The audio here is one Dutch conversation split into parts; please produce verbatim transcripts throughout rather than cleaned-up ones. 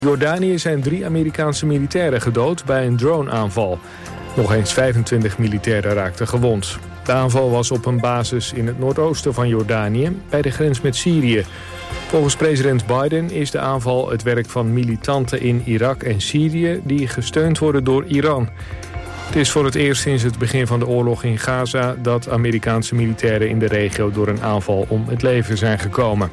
In Jordanië zijn drie Amerikaanse militairen gedood bij een droneaanval. Nog eens vijfentwintig militairen raakten gewond. De aanval was op een basis in het noordoosten van Jordanië, bij de grens met Syrië. Volgens president Biden is de aanval het werk van militanten in Irak en Syrië die gesteund worden door Iran. Het is voor het eerst sinds het begin van de oorlog in Gaza dat Amerikaanse militairen in de regio door een aanval om het leven zijn gekomen.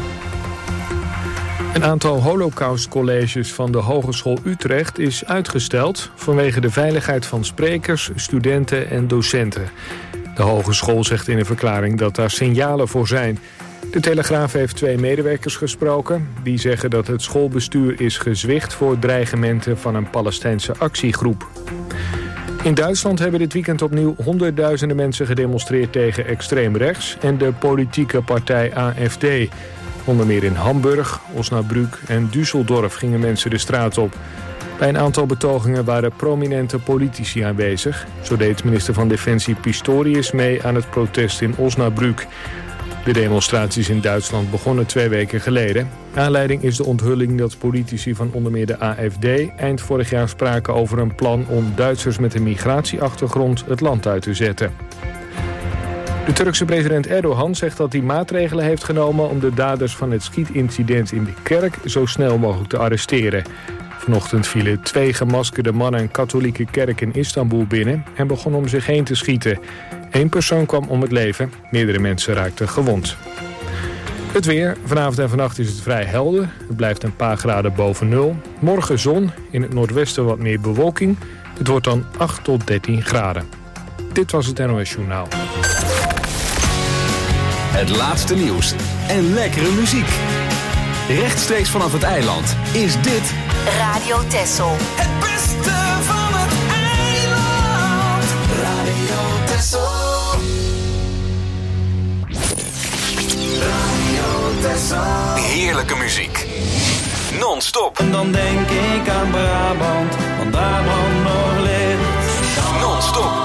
Een aantal holocaustcolleges van de Hogeschool Utrecht is uitgesteld vanwege de veiligheid van sprekers, studenten en docenten. De hogeschool zegt in een verklaring dat daar signalen voor zijn. De Telegraaf heeft twee medewerkers gesproken. Die zeggen dat het schoolbestuur is gezwicht voor dreigementen van een Palestijnse actiegroep. In Duitsland hebben dit weekend opnieuw honderdduizenden mensen gedemonstreerd tegen extreem rechts en de politieke partij A F D. Onder meer in Hamburg, Osnabrück en Düsseldorf gingen mensen de straat op. Bij een aantal betogingen waren prominente politici aanwezig. Zo deed minister van Defensie Pistorius mee aan het protest in Osnabrück. De demonstraties in Duitsland begonnen twee weken geleden. Aanleiding is de onthulling dat politici van onder meer de A F D eind vorig jaar spraken over een plan om Duitsers met een migratieachtergrond het land uit te zetten. De Turkse president Erdogan zegt dat hij maatregelen heeft genomen om de daders van het schietincident in de kerk zo snel mogelijk te arresteren. Vanochtend vielen twee gemaskerde mannen een katholieke kerk in Istanbul binnen en begonnen om zich heen te schieten. Eén persoon kwam om het leven, meerdere mensen raakten gewond. Het weer. Vanavond en vannacht is het vrij helder. Het blijft een paar graden boven nul. Morgen zon, in het noordwesten wat meer bewolking. Het wordt dan acht tot dertien graden. Dit was het N O S Journaal. Het laatste nieuws en lekkere muziek. Rechtstreeks vanaf het eiland is dit Radio Texel. Het beste van het eiland. Radio Texel. Radio Texel. heerlijke muziek. Non-stop. En dan denk ik aan Brabant, want daar brandt nog licht. Non-stop.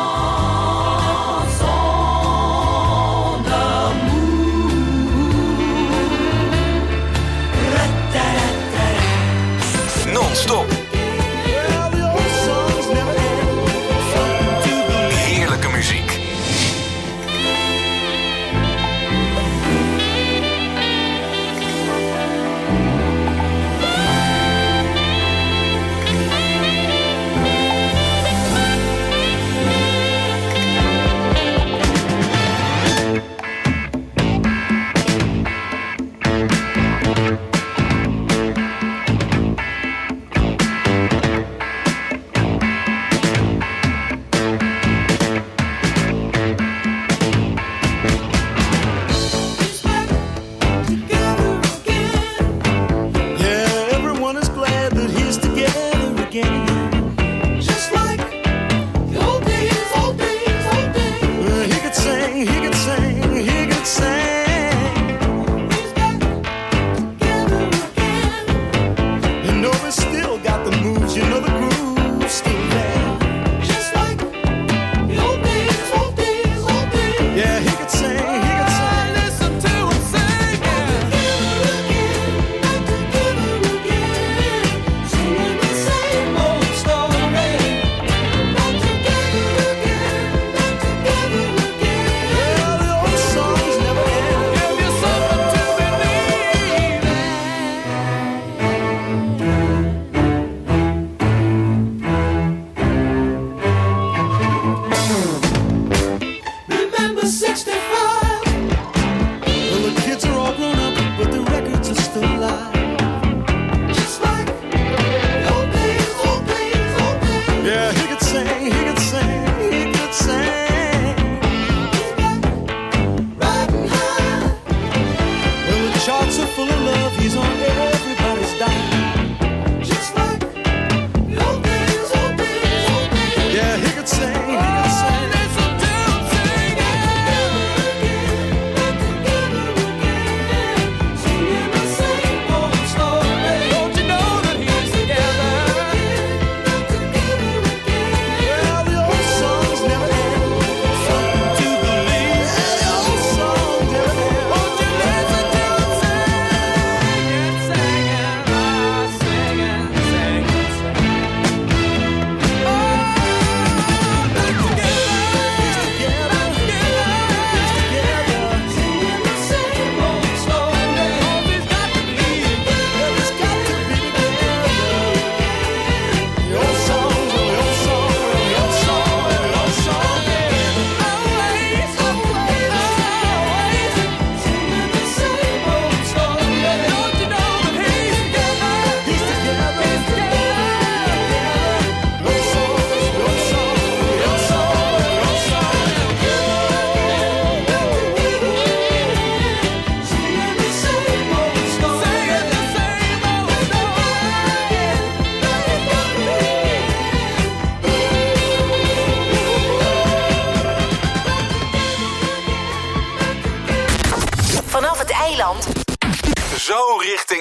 Non-stop. Heerlijke muziek.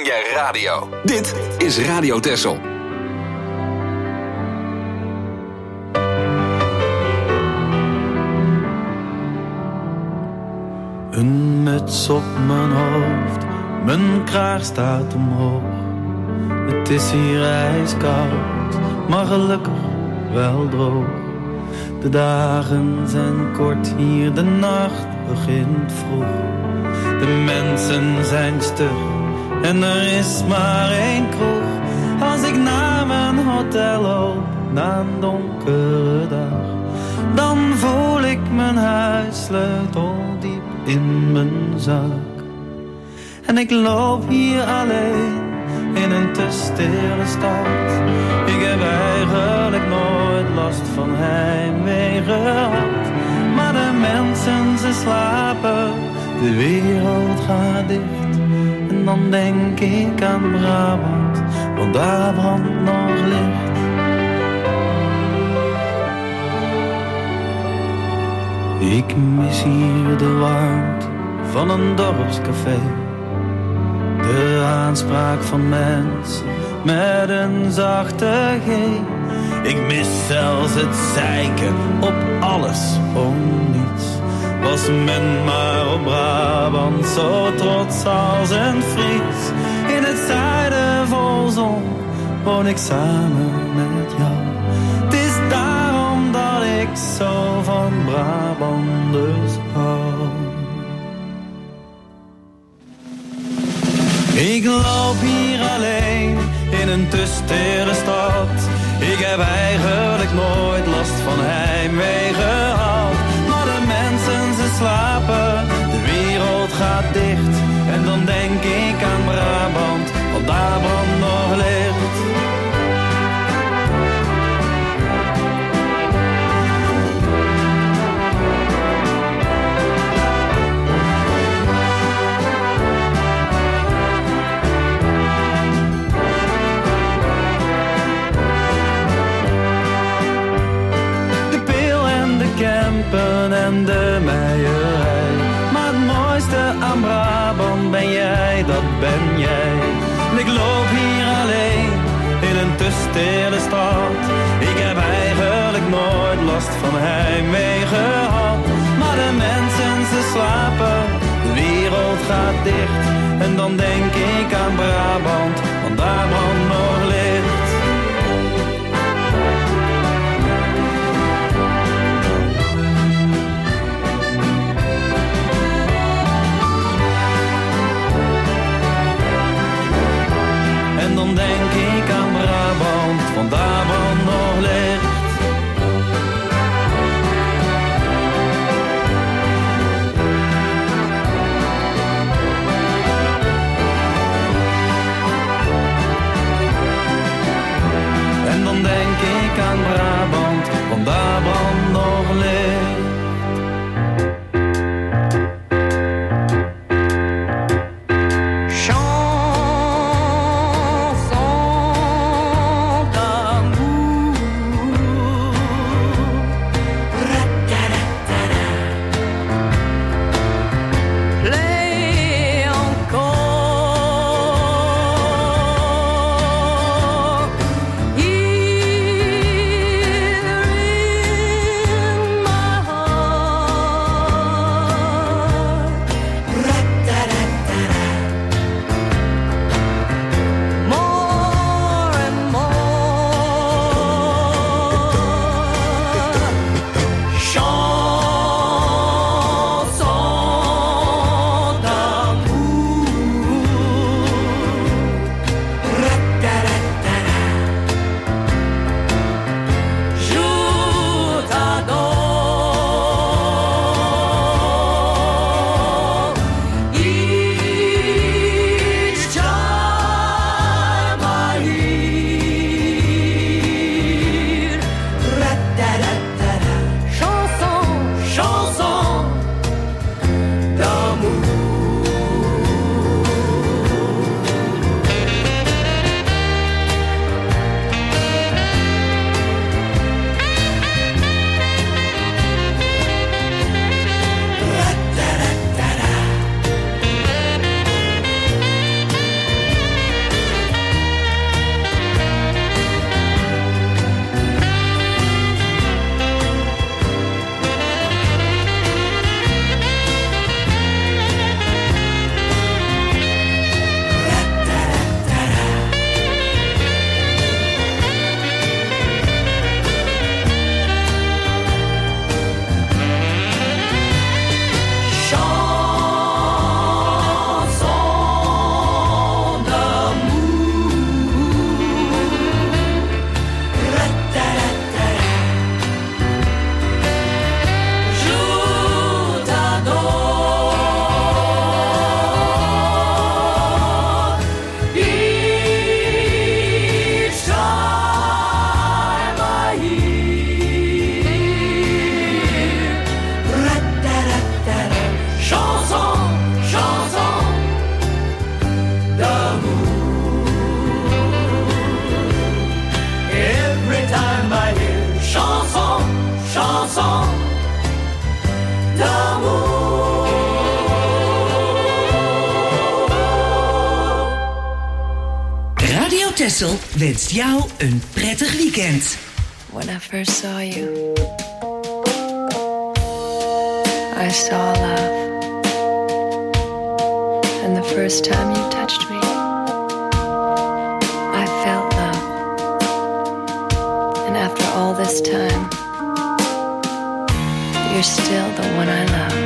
jij radio. Dit is Radio Texel. Een muts op mijn hoofd, mijn kraag staat omhoog. Het is hier ijskoud, maar gelukkig wel droog. De dagen zijn kort hier, de nacht begint vroeg. De mensen zijn stug en er is maar één kroeg. Als ik naar mijn hotel loop, na een donkere dag, dan voel ik mijn huissleutel diep in mijn zak. En ik loop hier alleen in een te stille stad. Ik heb eigenlijk nooit last van heimwee gehad. Maar de mensen, ze slapen, de wereld gaat dicht. En dan denk ik aan Brabant, want daar brandt nog licht. Ik mis hier de warmte van een dorpscafé. De aanspraak van mensen met een zachte G. Ik mis zelfs het zeiken op alles om niets. Was men maar op Brabant zo trots als een Fries. In het zuiden vol zon woon ik samen met jou. Het is daarom dat ik zo van Brabanders hou. Ik loop hier alleen in een te stille stad. Ik heb eigenlijk nooit last van heimwee gehad. Maar de mensen, ze slapen, de wereld gaat dicht. En dan denk ik aan Brabant, want daar brandt nog licht. En de meierij. Maar het mooiste aan Brabant ben jij, dat ben jij. Ik loop hier alleen in een te stille stad. Ik heb eigenlijk nooit last van heimwee gehad. Maar de mensen, ze slapen, de wereld gaat dicht. En dan denk ik aan Brabant, want daar brandt nog licht. En dan denk ik aan Brabant, want daar brandt nog licht. Texel wenst jou een prettig weekend. When I first saw you, I saw love. And the first time you touched me, I felt love. And after all this time, you're still the one I love.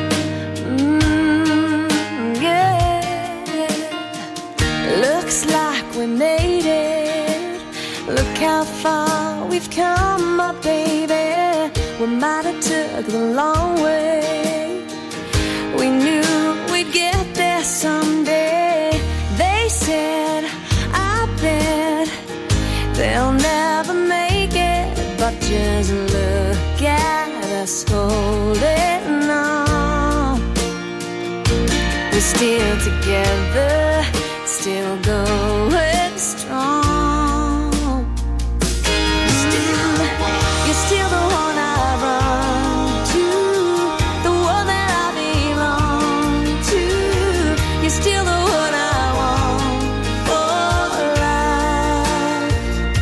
Mm, yeah. Looks like we made it. Look how far we've come, my baby. We might have took the long way. We knew we'd get there someday. They said, I bet they'll never make it. But just look at us holding on. We're still together, still going strong. Still, you're still the one I run to, the one that I belong to. You're still the one I want for life.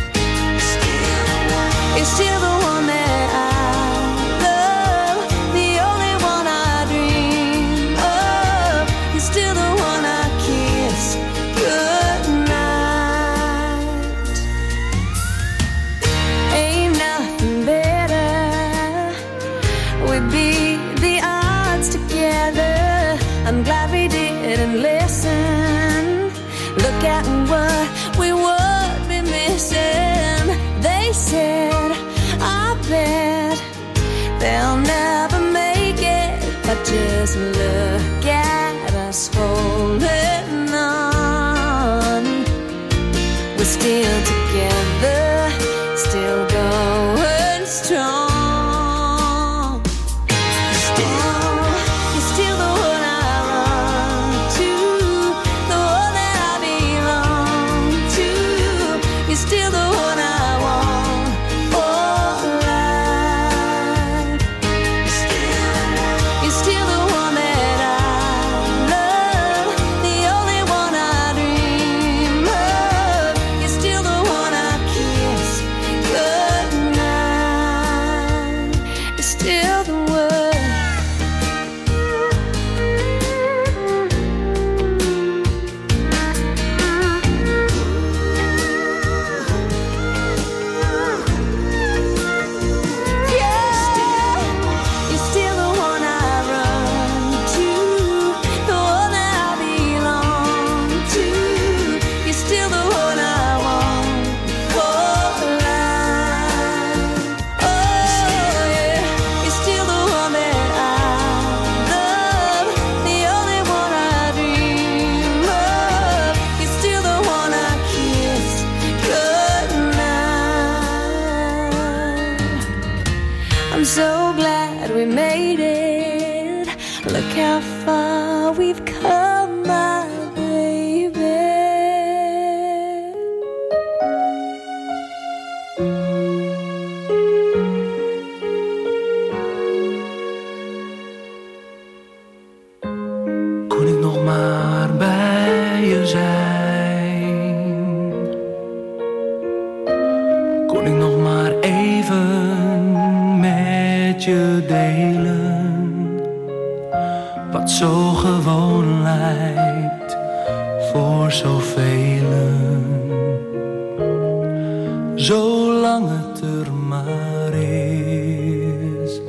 You're still the one that I love, the only one I dream of. You're still the one I kiss goodnight. Ain't nothing better. We beat the odds together. I'm glad we didn't listen. Look at what we would be missing. They said, I bet they'll never make it. But just look at us holding on. We're still together, still going strong. Still, you're still the one I run to, the one that I belong to. You're still the one I want for life. You're still the one that I love, the only one I dream of. You're still the one I kiss goodnight. You're still the one. Yeah, you're still the one I run to, the one that I belong to. You're still the one I want for life. Oh yeah, you're still the one that I love, the only one I dream of. You're still the one I kiss goodnight. I'm so glad we made it. Look how far we've come, my baby. Kon ik nog maar bij je zijn? Kon ik nog maar even met je delen? Wat zo gewoon lijkt voor zoveel. Zolang het er maar is.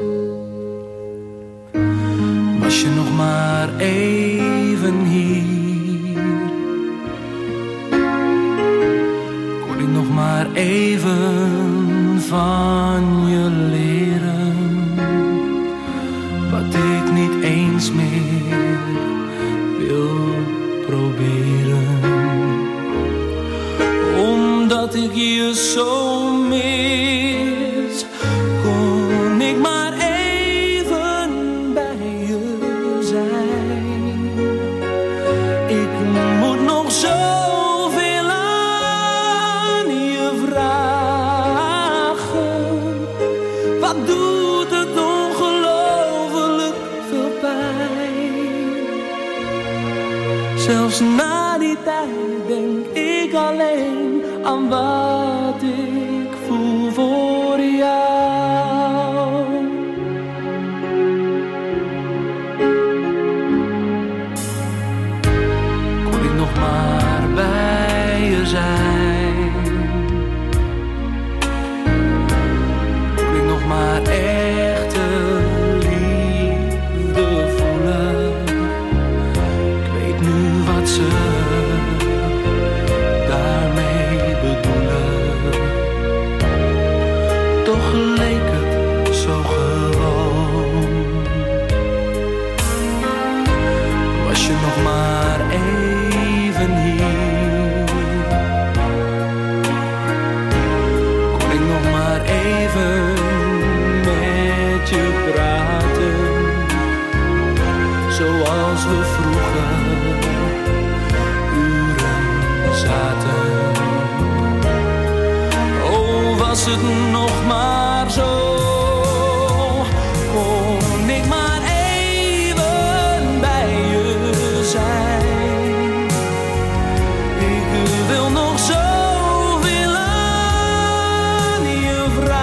Was je nog maar even hier? Kon ik nog maar even van je leren? Wat ik niet eens meer wil proberen. Omdat ik je zo mis, kon ik maar even bij je zijn. Ik moet nog zoveel aan je vragen. Wat doet het ongelooflijk veel pijn. Zelfs na die tijd denk ik alleen aan wat ik voel voor jou. Kon ik nog maar bij je zijn, kon ik nog maar echte liefde voelen. Ik weet nu wat ze daarmee bedoelen. Toch leek het zo gewoon. Was je nog maar even hier, kon ik nog maar even met je praten, zoals we vroeger uren zaten. Oh, was het nog maar zo, kon ik maar even bij je zijn. Ik wil nog zoveel aan je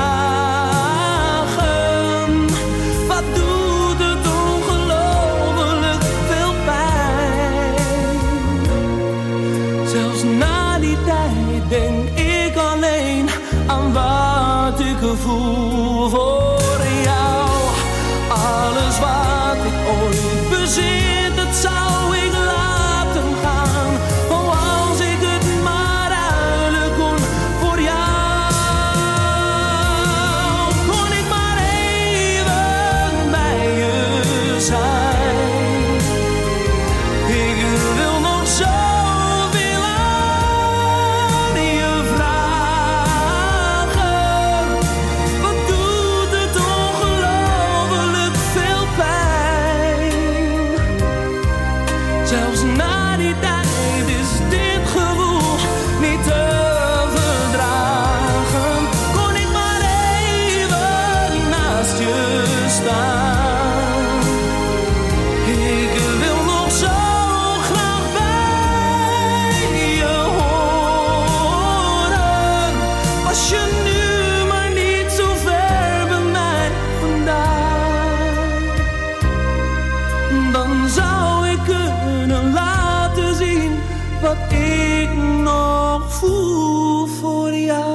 vragen. Wat doet het ongelooflijk veel pijn. Zelfs na die tijd denk ik alleen aan wat ik voel voor jou. Alles wat ik ooit bezit, dat zou ik laten gaan. Oh, als ik het maar ruilen kon voor jou. Kon ik maar even bij je zijn. Ik wil nog zoveel aan je vragen. Wat doet het ongelooflijk veel pijn. Zelfs na die tijd is dit gevoel niet te verdragen. Kon ik maar even naast je staan. Ik wil nog zo graag bij je horen. Was je nu maar niet zo ver bij mij vandaan, dan zou ik kunnen laten zien wat ik nog voel voor jou.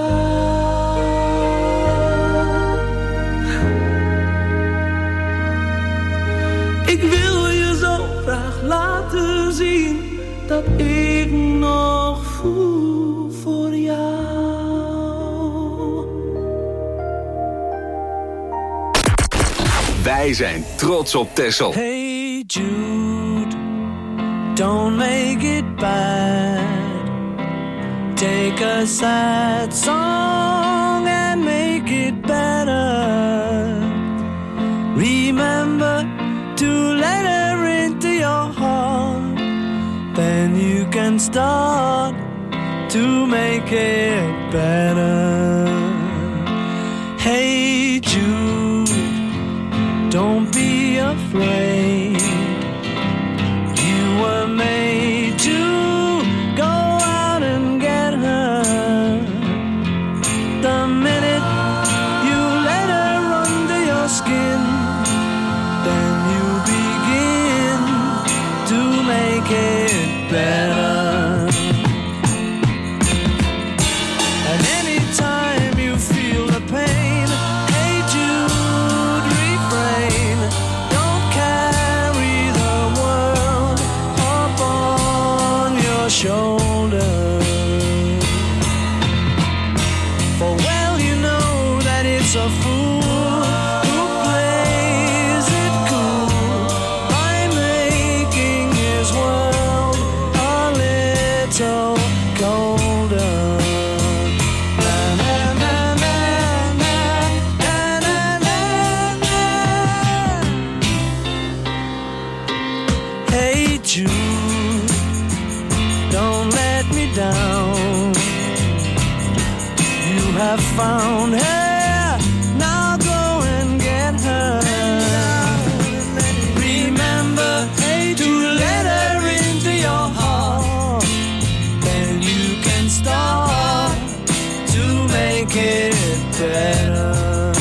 Ik wil je zo graag laten zien dat ik nog voel voor jou. Wij zijn trots op Texel. Hey Jude, don't make it bad. Take a sad song and make it better. Remember to let her into your heart. Then you can start to make it better. Hey Jude, don't be afraid. You were made to go out and get her. The minute you let her under your skin, then you begin to make it better. And anytime you feel the pain, hey Jude, refrain. Don't carry the world upon your shoulder. For well you know that it's a fool who plays it cool by making his world a little colder. Na, na, na, na, na, na, na, na. Hey Jude, don't let me down. You have found her, now go and get her. Remember to let her into your heart. Then you can start make it better.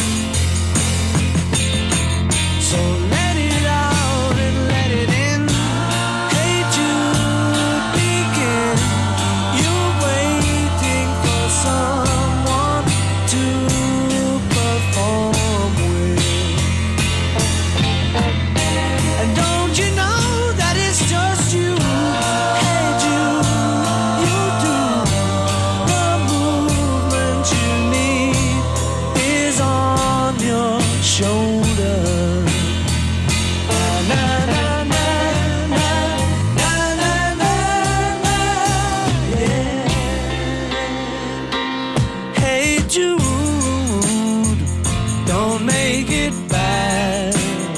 So let it out and let it in. Hey Jude, begin. You're waiting for someone to perform with. And don't you know that it's just you? Hey Jude, you do. The movement you need is on your shoulder. Na, na, na, na, na, na, na, na, yeah. Hey Jude, don't make it bad.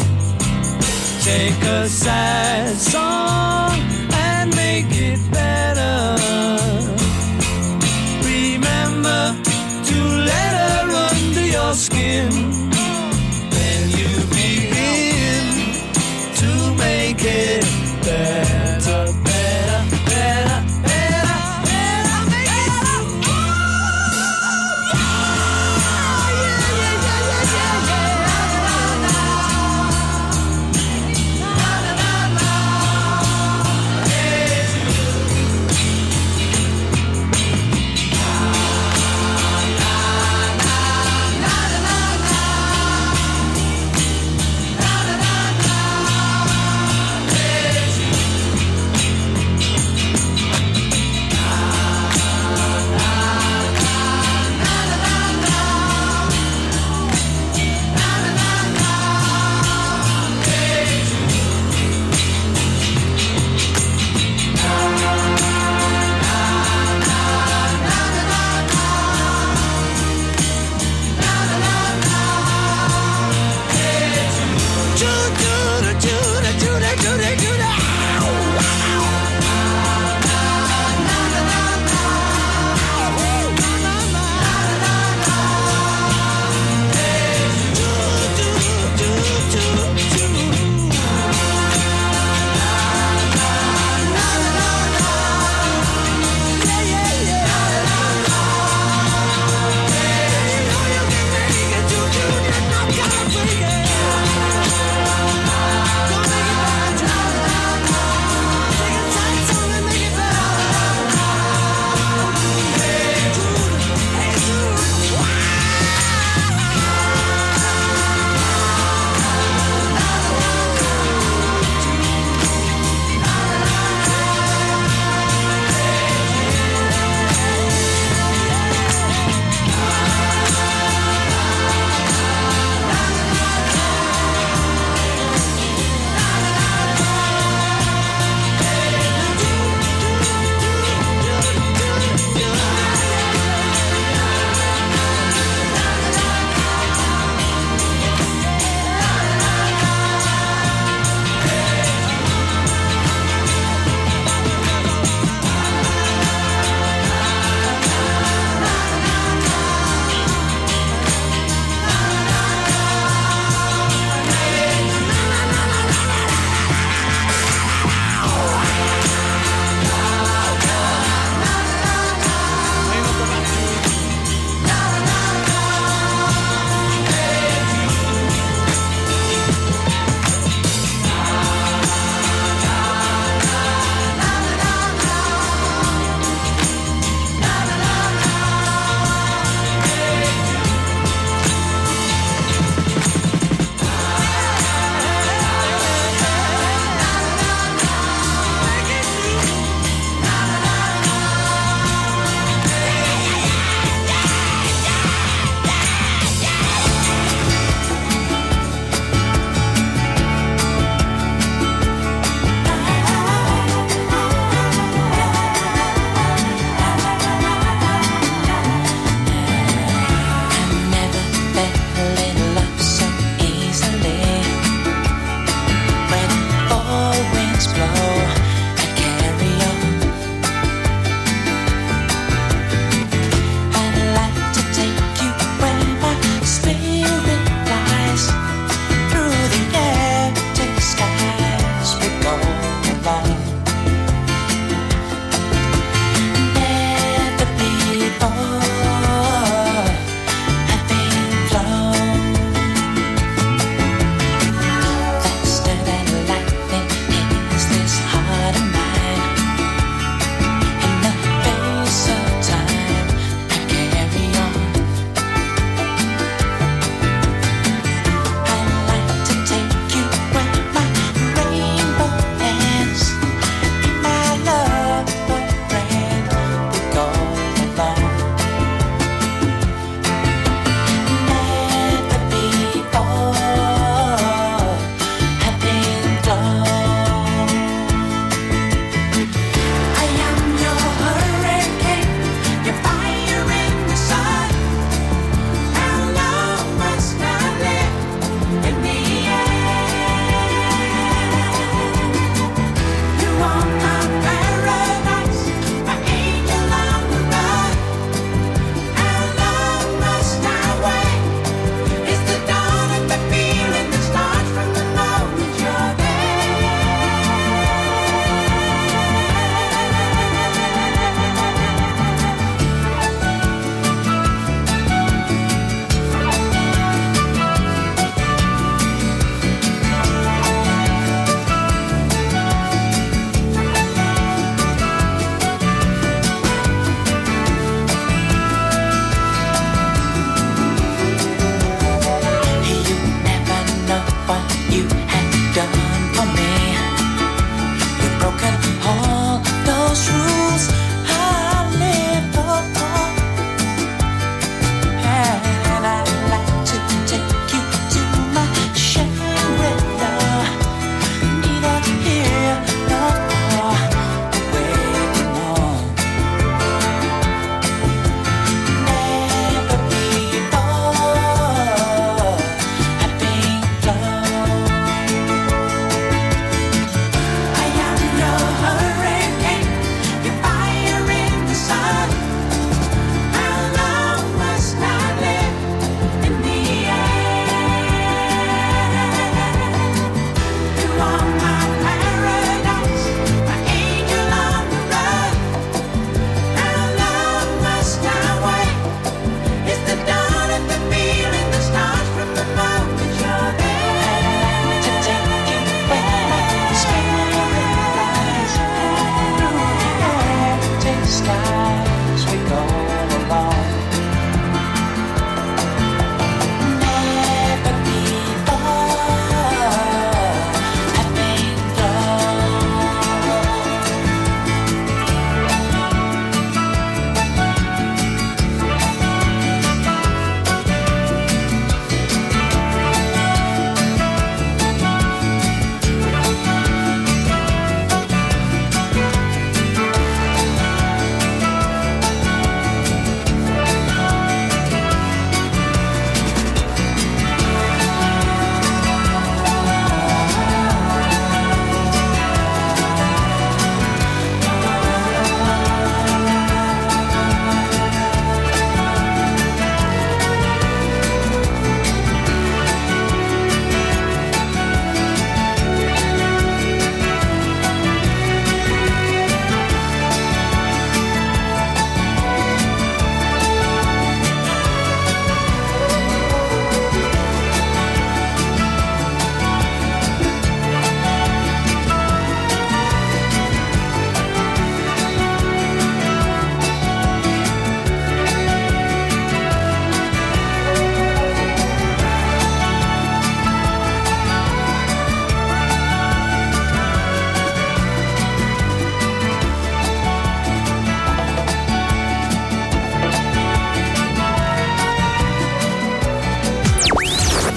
Take a sad song and make it better. Remember to let her under your skin. Then you begin to make it better, better, better, better, better, make it better. Yeah, yeah, yeah, yeah, yeah, yeah.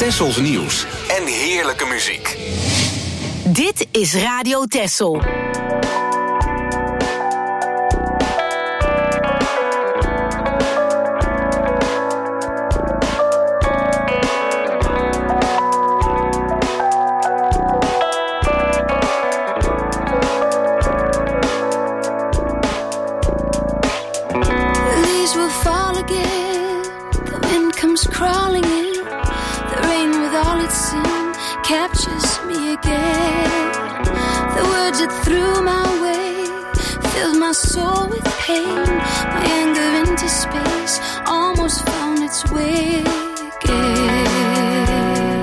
Tessels nieuws en heerlijke muziek. Dit is Radio Tessel. Crawling in, the rain with all its sin captures me again. The words it threw my way filled my soul with pain. My anger into space almost found its way again.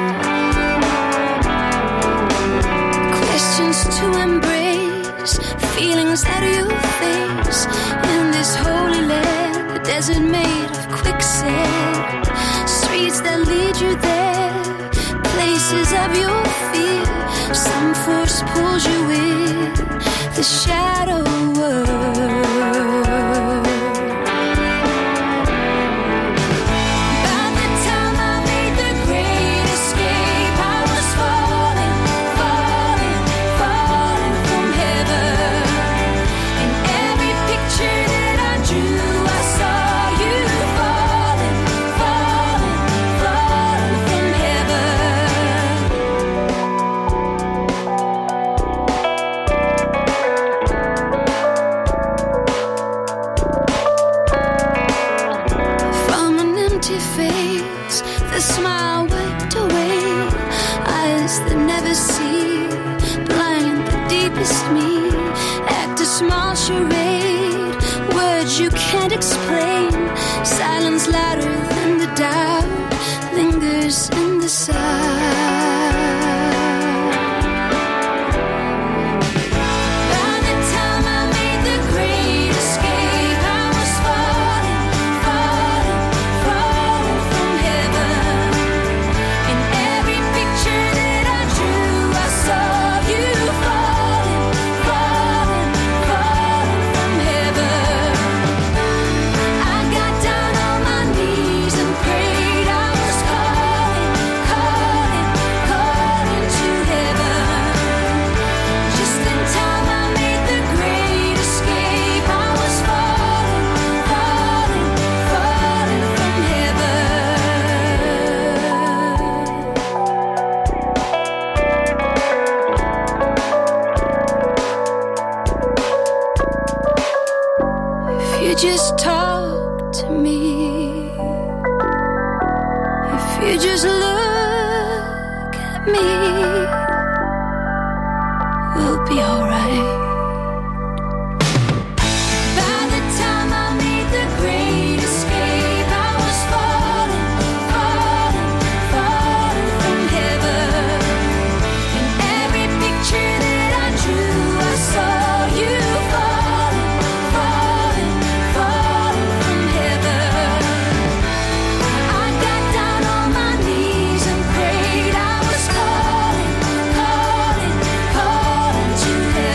Questions to embrace, feelings that you face in this holy land, the desert made of quicksand. Streets that lead you there, places of your fear. Some force pulls you in, the shadow world. By the time I made the great escape, I was falling, falling, falling from heaven. In every picture that I drew, I saw you falling, falling, falling from heaven. From an empty face, the smile wiped away. Eyes that never see, blind the deepest me. Act a small charade, words you can't explain. Silence louder than the doubt lingers in the side. By the time I made the great escape, I was falling, falling, falling from heaven. In every picture that I drew, I saw you falling, falling, falling from heaven. I got down on my knees and prayed. I was calling, calling, calling to heaven. Just in time I made the great escape. I was falling, falling, falling from heaven. If you just talk to me, if you just look at me, we'll be alright. By the time I made the great escape, I was falling, falling, falling from heaven. In every picture that I drew, I saw you falling, falling, falling from heaven. I got down on my knees and prayed. I was calling, calling, calling to heaven.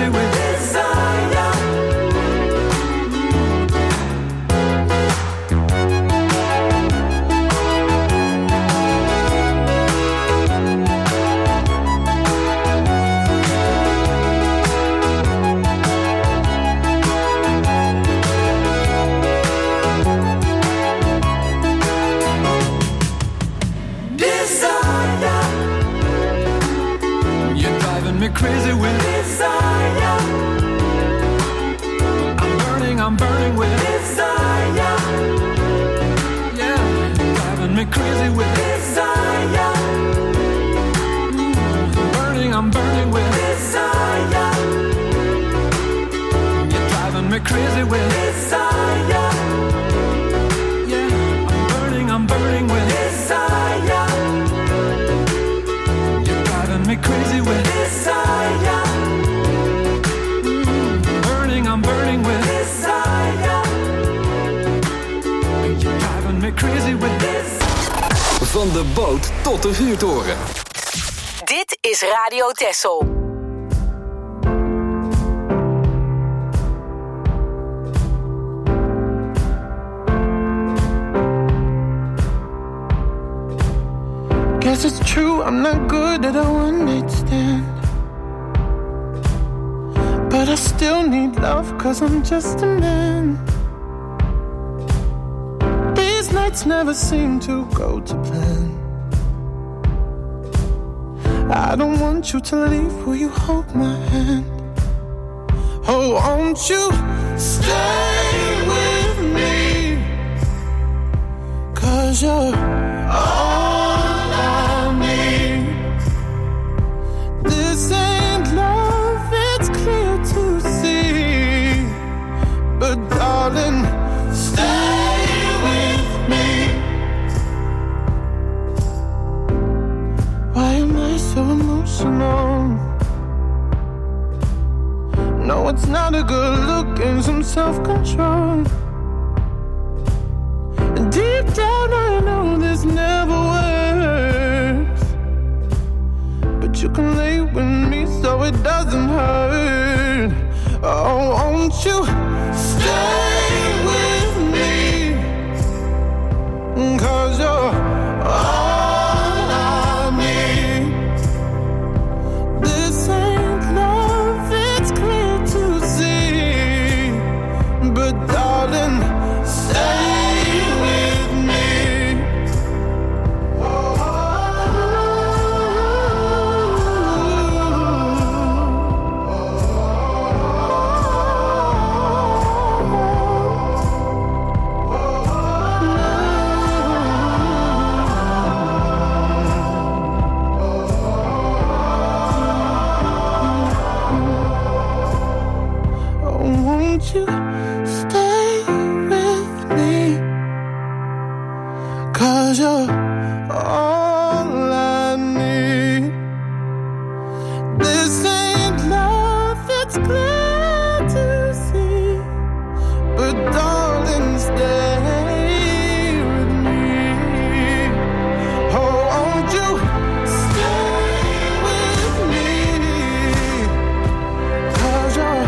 crazy with desire. Crazy with desire. I'm burning, I'm burning with desire. Yeah, driving me crazy with desire. I'm burning, I'm burning with desire. You're driving me crazy with desire. Yeah, I'm burning, I'm burning with desire. You're driving me crazy with desire. Crazy with this. Van de boot tot de vuurtoren. Dit is Radio Texel. Guess it's true, I'm not good at a one-night stand. But I still need love, cause I'm just a man. Nights never seem to go to plan. I don't want you to leave, will you hold my hand? Oh, won't you stay with me? Cause you're all I need. This ain't love, it's clear to see. But darling, stay. So emotional. No, it's not a good look and some self-control. Deep down I know this never works, but you can lay with me so it doesn't hurt. Oh, won't you stay with me? Cause you're all you stay with me? Cause you're all I need. This ain't love, it's clear to see. But darling, stay with me. Oh, won't you stay with me? Cause you're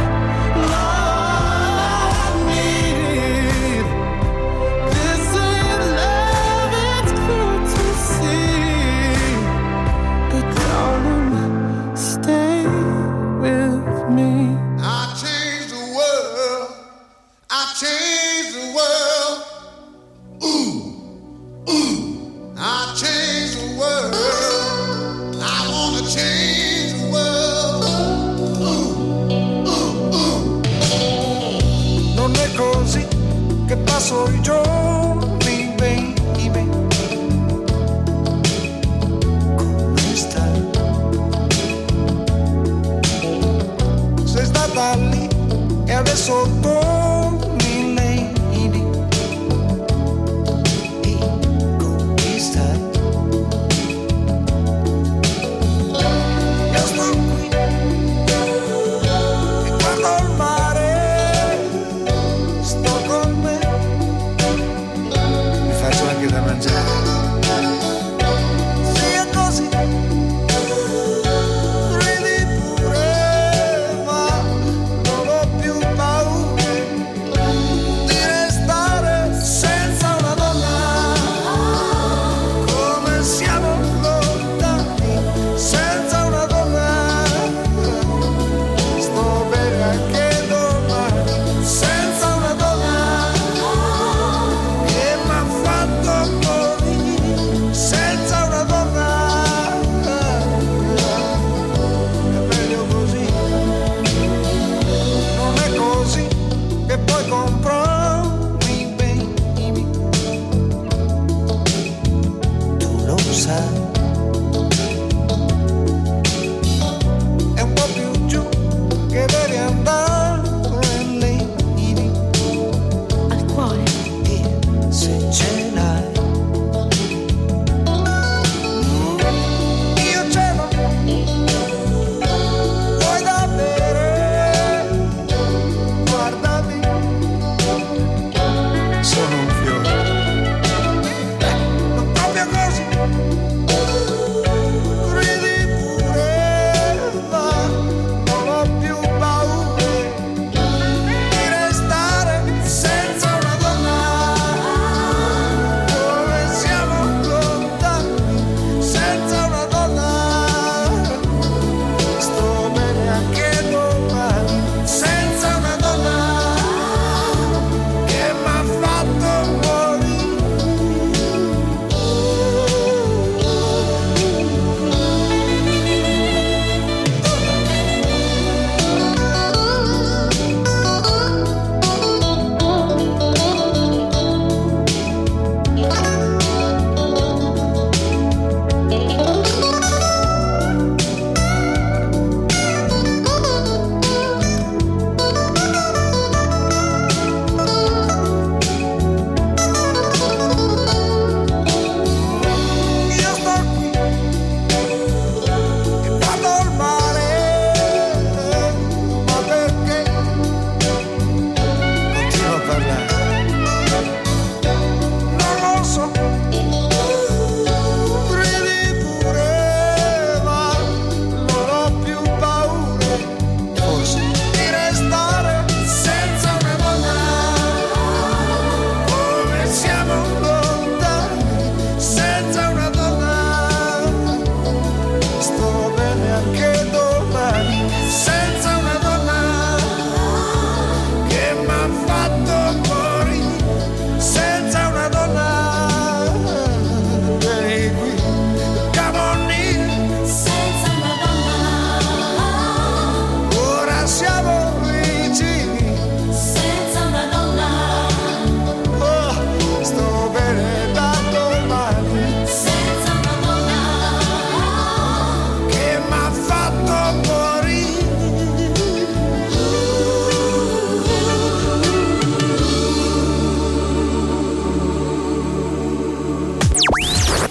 passo i giorni, baby, come stai? Sei stata lì e adesso torni, lady, e come stai? Io sto qui e guardo il mare, sto con me. Anche da mangiare, se è così, ridi pure, ma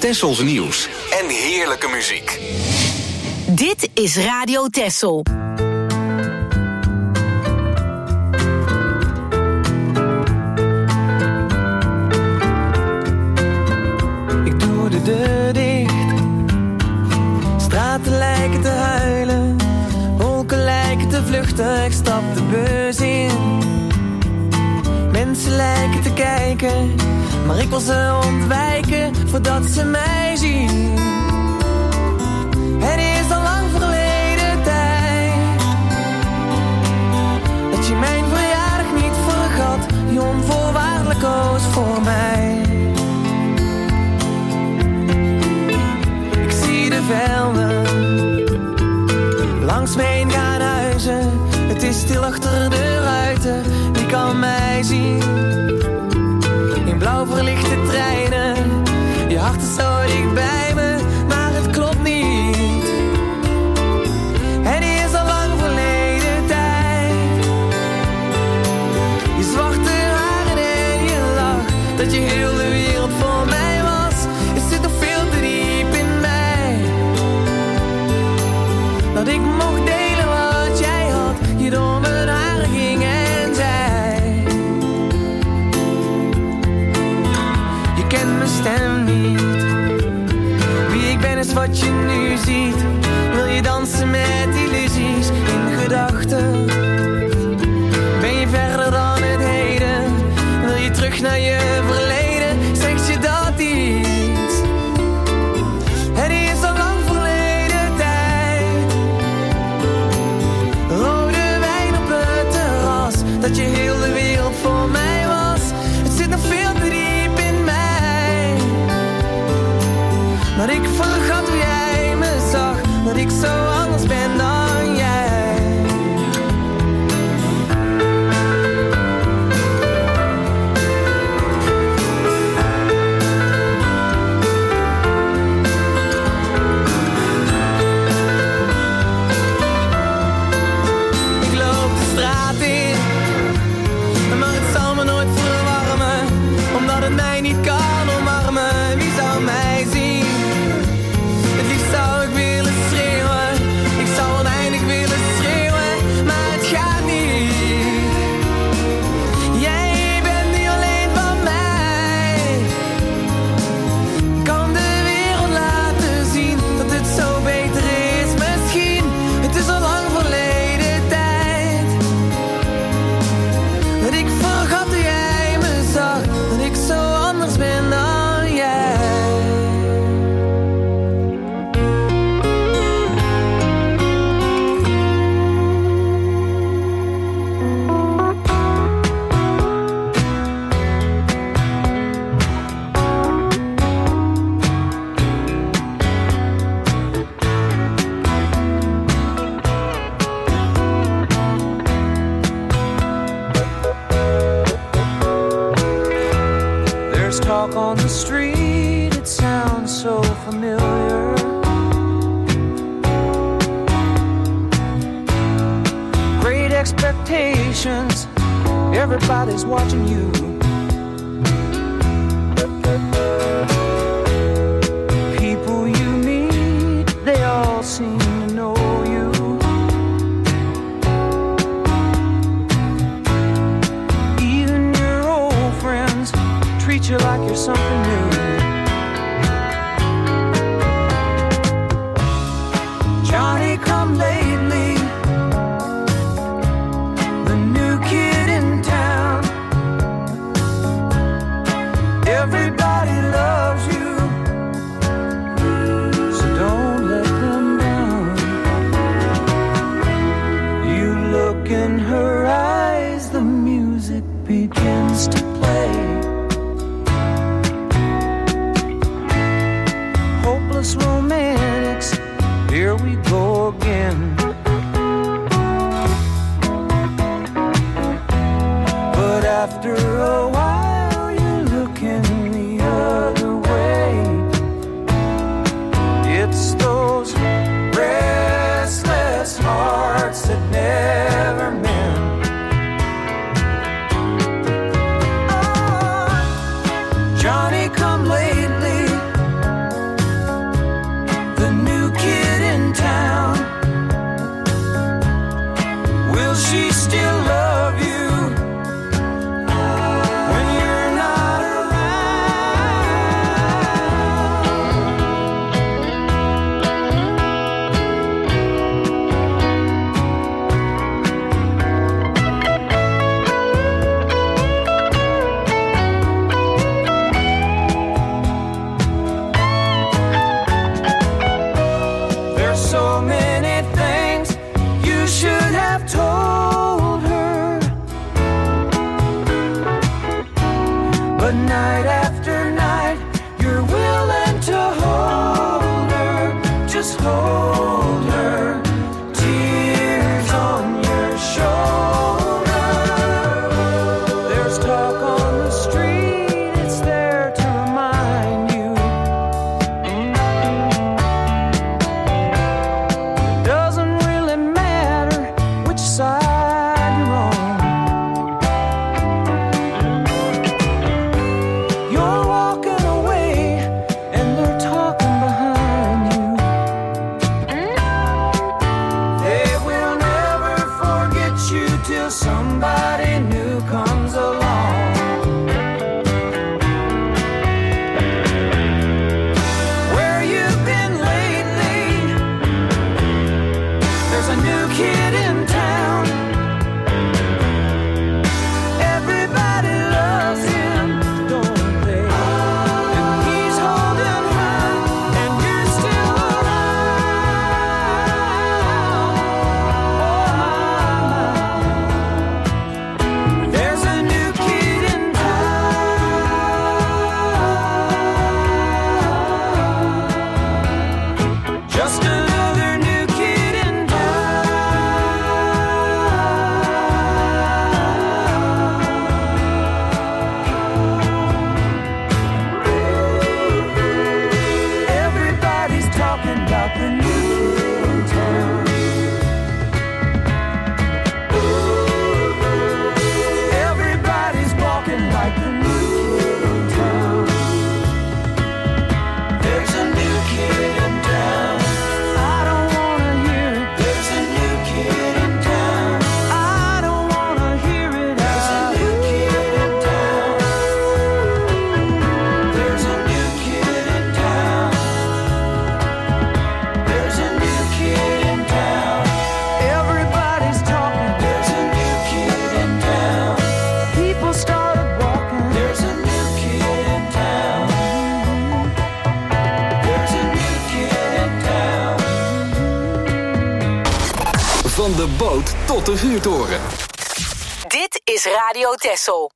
Tessels nieuws en heerlijke muziek. Dit is Radio Tessel. Ik doe de deur dicht. Straten lijken te huilen. Wolken lijken te vluchten. Ik stap de bus in. Mensen lijken te kijken, maar ik wil ze ontwijken voordat ze mij zien. Het is al lang verleden tijd dat je mijn verjaardag niet vergat, die onvoorwaardelijk koos voor mij. Ik zie de velden langs me heen gaan huizen. Het is stil achter de ruiten, wie kan mij zien? In blauw verlichte treinen, je hart is zo dicht bij me, maar het klopt niet. Het is al lang verleden tijd. Je zwarte haren en je lach, dat je heel de wereld voor mij was. Het zit nog veel te diep in mij, dat ik mocht delen wat jij had, je door mijn haren ging en zei. Je kent mijn stem niet, wie ik ben is wat je nu ziet. Wil je dansen met illusies in gedachten? Ben je verder dan het heden? Wil je terug naar je verleden? Zegt je dat iets? Het is al lang verleden tijd. Rode wijn op het terras, dat je heel de wereld voor mij was. Het zit nog veel te diep in mij, dat ik vergat hoe jij me zag, dat ik zo anders ben dan jij. Ik loop de straat in, maar het zal me nooit verwarmen, omdat het mij niet kan omarmen. Wie zou mij zien? Het liefst zou ik willen schreeuwen, ik zou oneindig willen schreeuwen, maar het gaat niet. Jij bent niet alleen van mij. Ik kan de wereld laten zien dat het zo beter is misschien. Het is al lang verleden tijd, dat ik vergat hoe jij me zag, dat ik zo anders ben dan jij. There's talk on the street, it sounds so familiar. Great expectations, everybody's watching you. People you meet, they all seem to know you. Even your old friends treat you like you're something new. Johnny come lately, the new kid in town. Everybody loves you, so don't let them down. You look in her eyes, the music begins to play. told her, tears on your shoulder. There's talk on the street, it's there to remind you. It doesn't really matter which side you're on. You're walking away and they're talking behind you. They will never forget you till somebody new comes along. Where you been lately? There's a new kid in town. Everybody loves him, don't they? And he's holding her, and you're still around. Oh my, my. There's a new kid in town. Just another new kid in town. Everybody's talking about the new kid in town. Everybody's walking like the new kid in town. There's a new kid in town. I don't wanna hear it. There's a new kid in town. I don't wanna hear it. There's a new kid in town. There's a new kid in town. There's a new kid in town. Everybody's talking. There's a new kid in town. People started walking. There's a new kid in town. There's a new kid in town. Van de boot tot de vuurtoren. Dit is Radio Texel.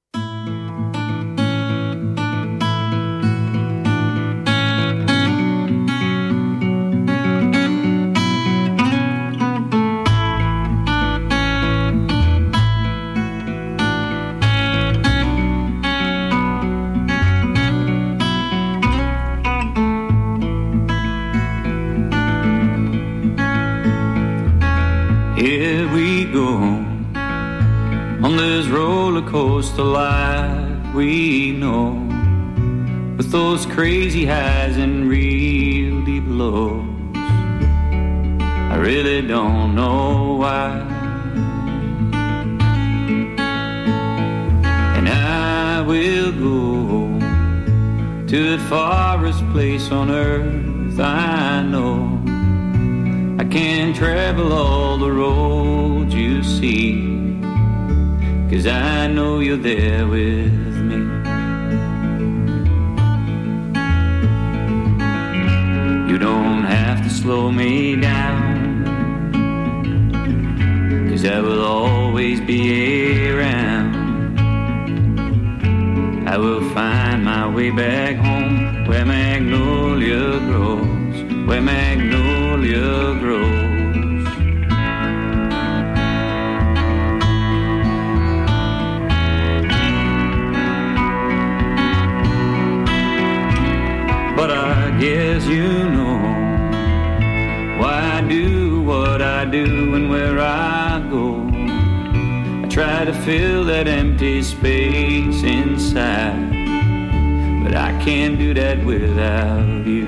Here we go on this roller coaster life we know, with those crazy highs and real deep lows. I really don't know why, and I will go to the farthest place on earth I know. I can't travel all the roads you see, 'cause I know you're there with me. You don't have to slow me down, 'cause I will always be around. I will find my way back home, where magnolia grows, where magnolia grows. But I guess you know why I do what I do and where I go. I try to fill that empty space inside, but I can't do that without you.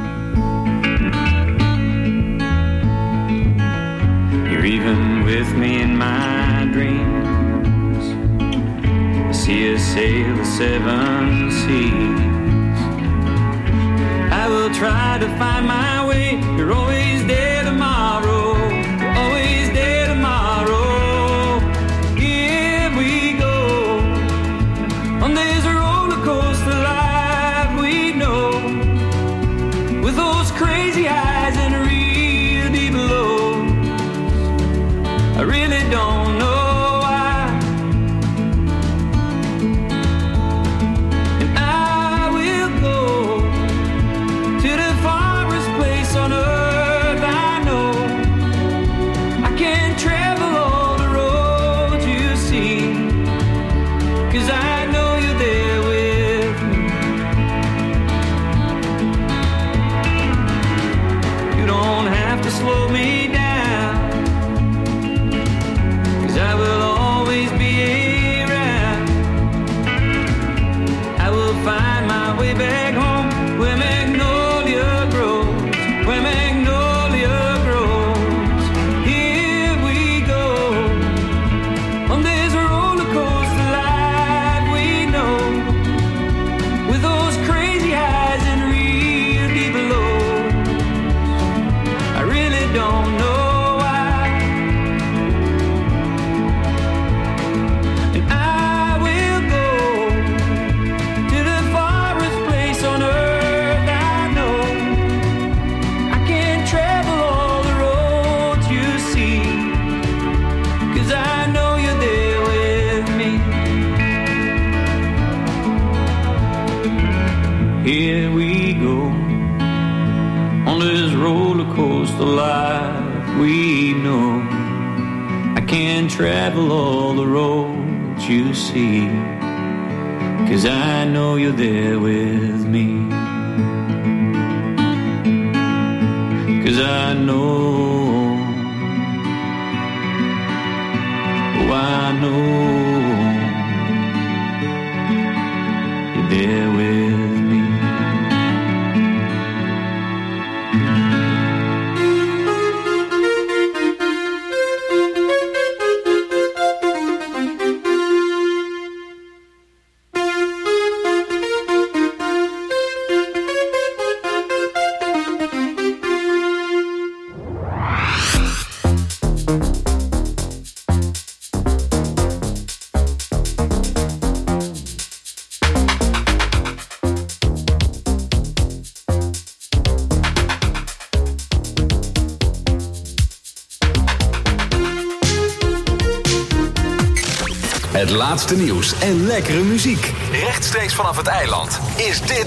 You're even with me in my dreams. I see us sail the seven seas. I will try to find my way. You're always there tomorrow. You're always there tomorrow. Here we go on this roller coaster life we know, with those crazy highs and real deep lows. I really don't know why, and I will go to the farthest place on earth the life we know. I can't travel all the roads you see, 'cause I know you're there with me. 'Cause I know, oh I know you're there with me. Het laatste nieuws en lekkere muziek. Rechtstreeks vanaf het eiland is dit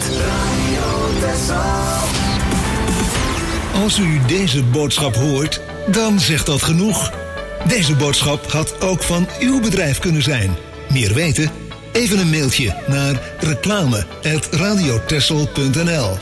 Als u deze boodschap hoort, dan zegt dat genoeg. Deze boodschap had ook van uw bedrijf kunnen zijn. Meer weten? Even een mailtje naar reclame apenstaartje radiotessel punt n l.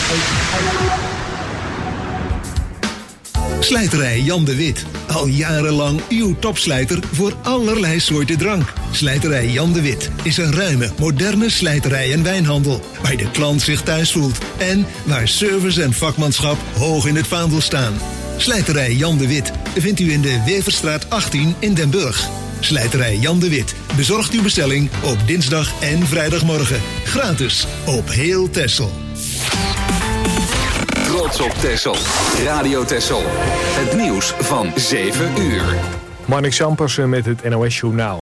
Slijterij Jan de Wit. Al jarenlang uw topslijter voor allerlei soorten drank. Slijterij Jan de Wit is een ruime, moderne slijterij en wijnhandel, waar de klant zich thuis voelt en waar service en vakmanschap hoog in het vaandel staan. Slijterij Jan de Wit vindt u in de Weverstraat achttien in Den Burg. Slijterij Jan de Wit bezorgt uw bestelling op dinsdag en vrijdagmorgen. Gratis op heel Texel. Trots op Texel. Radio Texel. Het nieuws van zeven uur. Marnix Ampersen met het N O S Journaal.